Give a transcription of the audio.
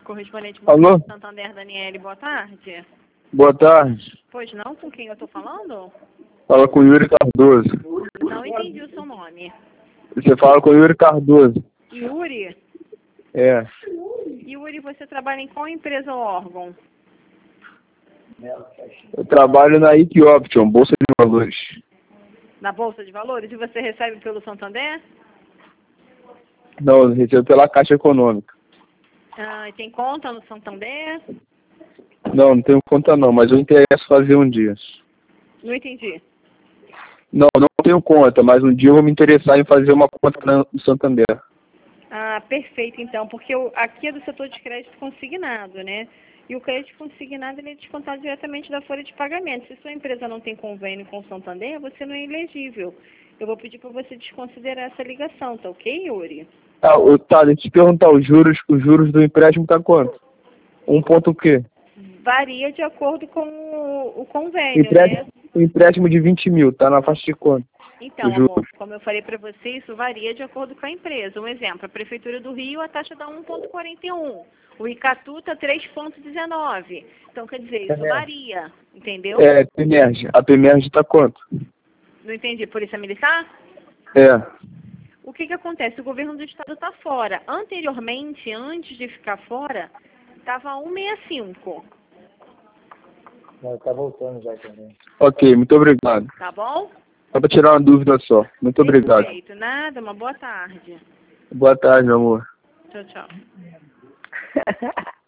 correspondente Alô? Santander, Daniele, boa tarde. Boa tarde. Pois não, com quem eu tô falando? Fala com o Yuri Cardoso. Não entendi o seu nome. Você fala com o Yuri Cardoso. Yuri? É. Yuri, você trabalha em qual empresa ou órgão? Eu trabalho na IQ Option, Bolsa de Valores. Na Bolsa de Valores? E você recebe pelo Santander? Não, eu recebo pela Caixa Econômica. Ah, e tem conta no Santander? Não, não tenho conta não, mas eu interesso fazer um dia. Não entendi. Não, não tenho conta, mas um dia eu vou me interessar em fazer uma conta no Santander. Ah, perfeito então, porque aqui é do setor de crédito consignado, né? E o crédito consignado ele é descontado diretamente da folha de pagamento. Se sua empresa não tem convênio com o Santander, você não é elegível. Eu vou pedir para você desconsiderar essa ligação, tá ok, Yuri? Tá, deixa eu te perguntar, os juros do empréstimo tá quanto? Um ponto o quê? Varia de acordo com o convênio, né? Empréstimo de 20 mil, tá na faixa de quanto? Então, Os amor, juros. como eu falei para você, isso varia de acordo com a empresa. Um exemplo, a Prefeitura do Rio, a taxa dá 1,41. O Icatu está 3,19. Então, quer dizer, isso varia, entendeu? É, PEMERG. A PEMERG tá quanto? Não entendi. Polícia Militar? É. O que acontece? O governo do estado está fora. Anteriormente, antes de ficar fora, estava 1,65. Tá voltando já também. Ok, muito obrigado. Tá bom? Só para tirar uma dúvida só. Muito obrigado. Perfeito. Nada, uma boa tarde. Boa tarde, meu amor. Tchau, tchau.